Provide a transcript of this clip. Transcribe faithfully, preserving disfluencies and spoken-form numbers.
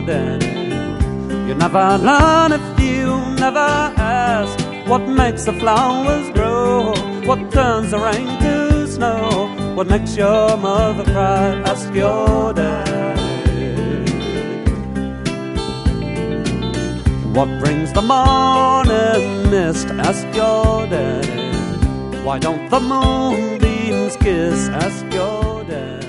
daddy. You never learn if you never ask. What makes the flowers grow? What turns the rain to snow? What makes your mother cry? Ask your daddy. What brings the morning mist? Ask your daddy. Why don't the moonbeams kiss? Ask your daddy.